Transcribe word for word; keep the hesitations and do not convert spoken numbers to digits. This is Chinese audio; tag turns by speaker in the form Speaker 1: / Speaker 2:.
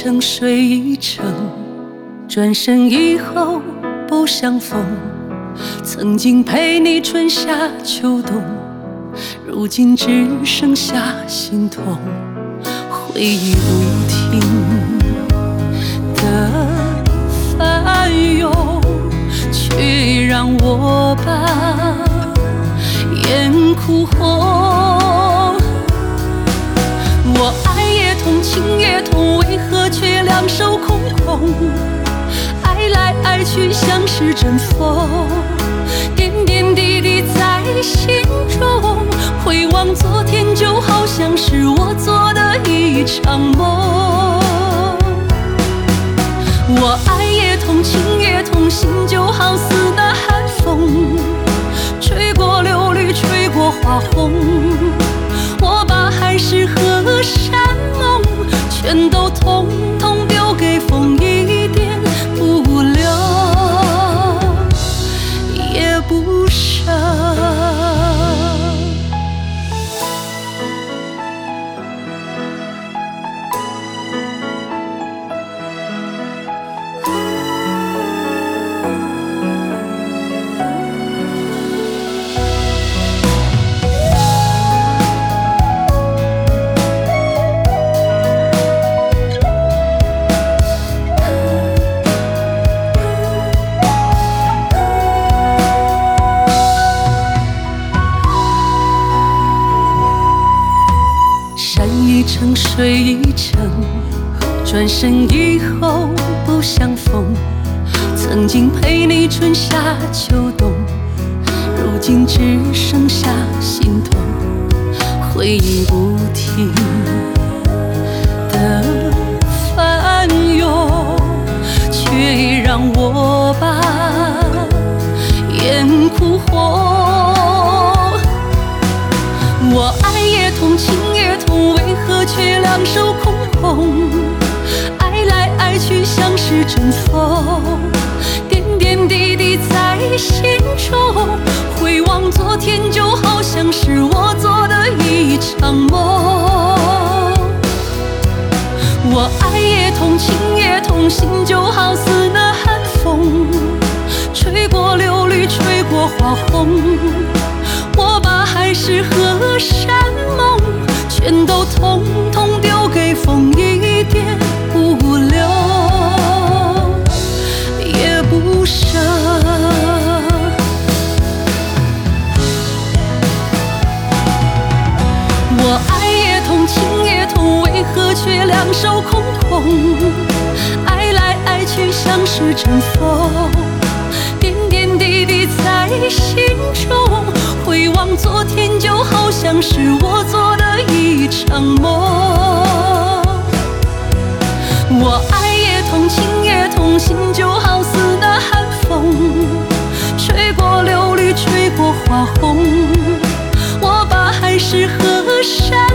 Speaker 1: 成水一程，转身以后不相逢。曾经陪你春夏秋冬，如今只剩下心痛。回忆不停的翻涌，却让我把眼哭红。我爱也痛，情也痛，为何却两手空空？爱来爱去像是阵风，点点滴滴在心中。回望昨天，就好像是我做的一场梦。我爱也痛，情也痛，心就好似那寒风，吹过柳绿，吹过花红。我把海誓和山盟全都统统丢给风，一点不留也不剩。成水一程，转身以后不相逢。曾经陪你春夏秋冬，如今只剩下心痛。回忆不停的翻涌，却让我把眼哭红。我爱也痛，情也痛，为何却两手空空？爱来爱去像是阵风，点点滴滴在心中。回望昨天，就好像是我做的一场梦。我爱也痛，情也痛，心就好似那寒风，吹过柳绿，吹过花红。我把海誓和山盟全都统统丢给风，一点不留也不剩。我爱也痛，情也痛，为何却两手空空？爱来爱去像是阵风，点点滴滴在心中。回望昨天，就好像是我做的一场梦。我爱也痛，情也痛，心就好似那寒风，吹过柳绿，吹过花红。我把海誓和山